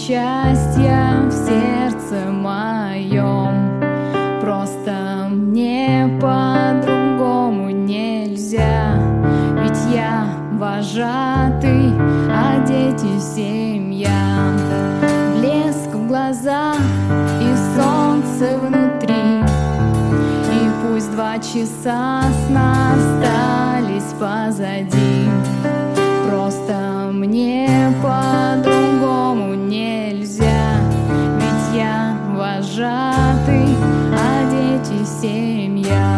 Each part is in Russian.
счастья в сердце моем. Просто мне по-другому нельзя, ведь я вожатый, а дети семья. Блеск в глазах и солнце внутри, и пусть 2 часа сна остались позади. Просто мне по-другому нельзя, ведь я вожатый, а дети семья.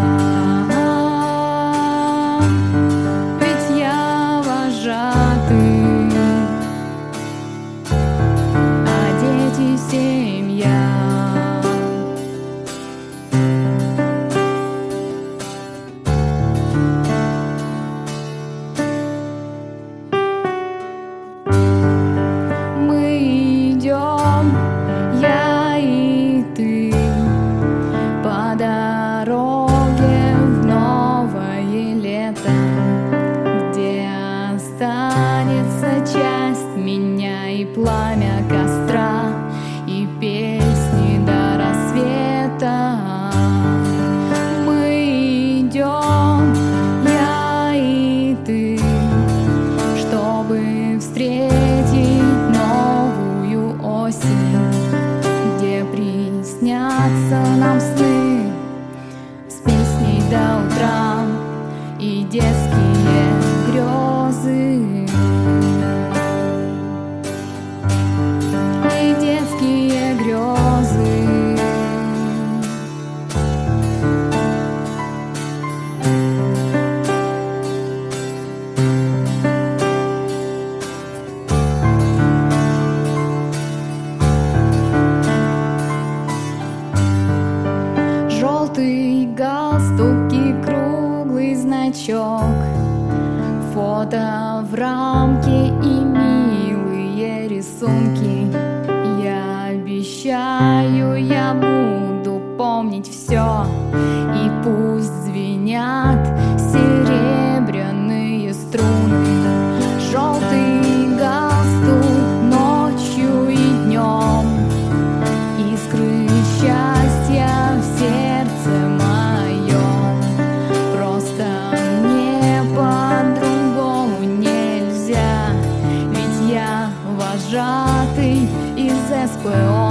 Ведь я вожатый, а дети семья. Я и ты по дороге в новое лето, где останется часть меня и пламя костра, и песни до рассвета. Мы идем, я и ты, чтобы встретить новую осень, где приснятся нам сны с песней до утра и детские грезы, и детские грезы. Желтый галстук и круглый значок, фото в рамке и милые рисунки. Я обещаю, я буду помнить все, и пусть звенят серебряные струны. Желтый галстук ночью и днем, искры счастья в сердце моем. Просто мне по-другому нельзя, ведь я вожатый из СПО.